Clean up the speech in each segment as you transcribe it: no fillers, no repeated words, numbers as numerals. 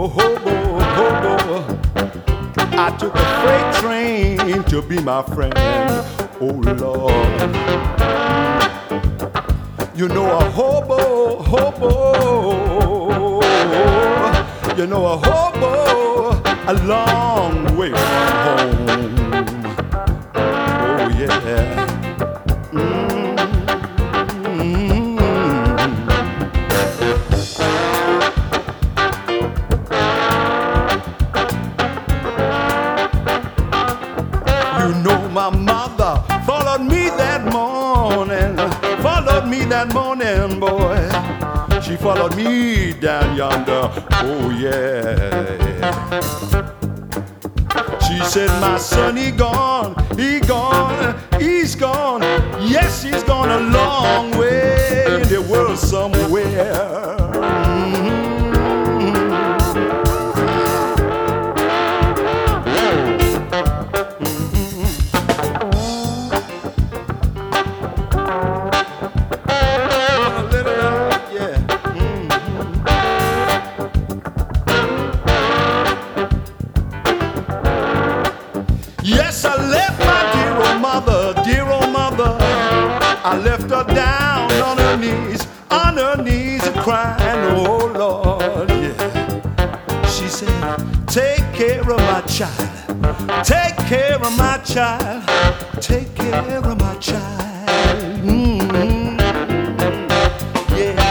hobo, hobo. I took a freight train to be my friend. Oh Lord, you know a hobo, hobo. You know a hobo a long way from home. Oh yeah. My mother followed me that morning, boy. She followed me down yonder, oh yeah. She said, my son, he gone, he's gone. Yes, he's gone a long way in the world somewhere. Yes, I left my dear old mother. I left her down on her knees, crying, oh Lord, yeah. She said, take care of my child, take care of my child, take care of my child. Mm-hmm. Yeah.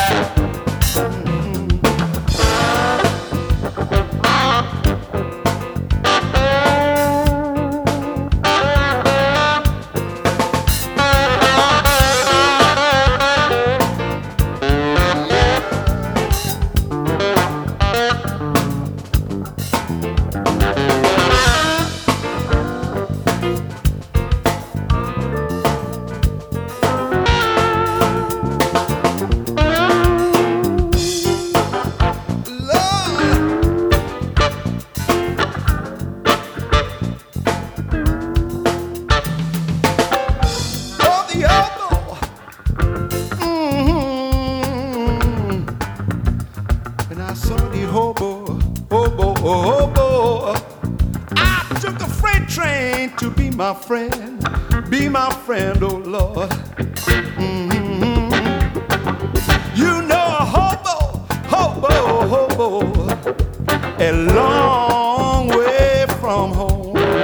Hobo, hobo, hobo. I took a freight train to be my friend, oh Lord. Mm-hmm. You know a hobo, hobo, hobo, a long way from home.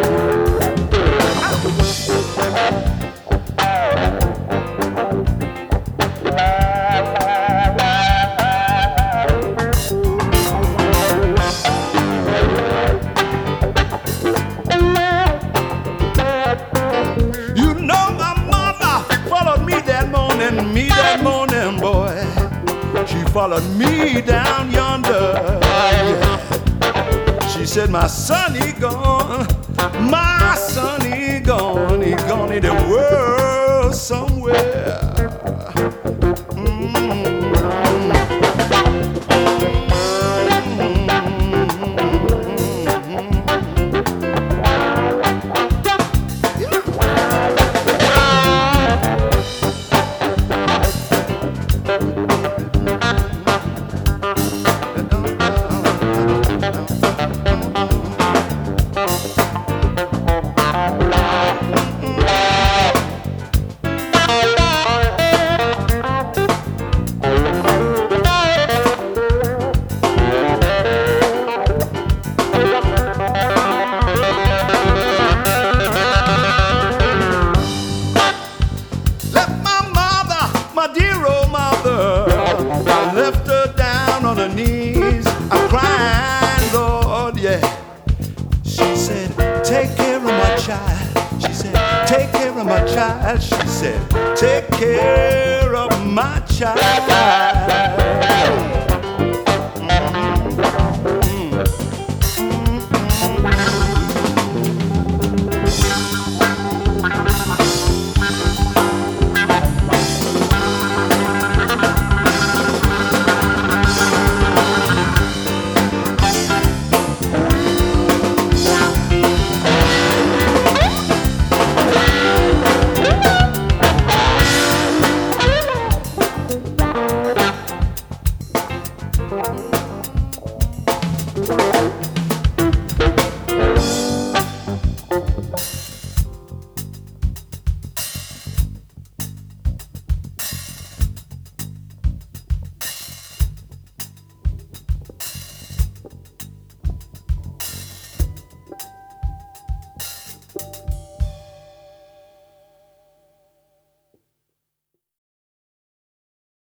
Me that morning, boy, she followed me down yonder. Yeah. She said, my son, he gone, my son, he gone in the world somewhere. I left her down on her knees, I'm crying, Lord, yeah. She said, take care of my child. She said, take care of my child. She said, take care of my child.